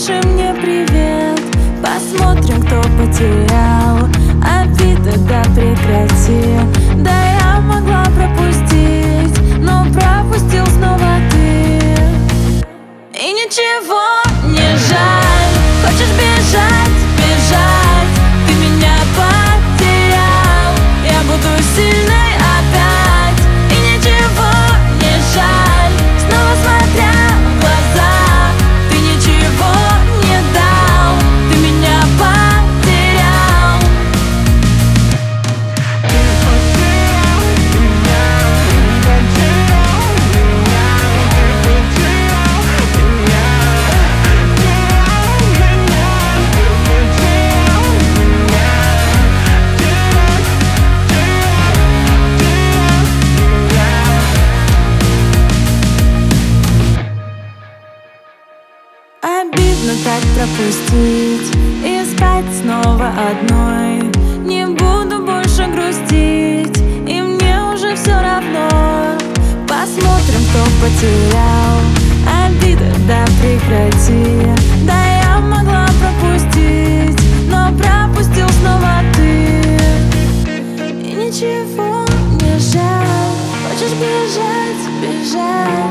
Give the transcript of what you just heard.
напиши мне привет. Посмотрим, кто потерял. Обида, да прекрати. Да я могла пропустить, но пропустил снова ты. И ничего не жаль. Хочешь бежать, бежать. Ты меня потерял. Я буду сильной опять. И ничего не жаль. Снова смотря в глаза. Ты ничего не дал. Ты меня потерял. Обидно так пропустить и спать снова одной. Не буду больше грустить, и мне уже все равно. Посмотрим, кто потерял. Обида, да прекрати. Да я могла пропустить, но пропустил снова ты. И ничего не жаль. Хочешь бежать, бежать.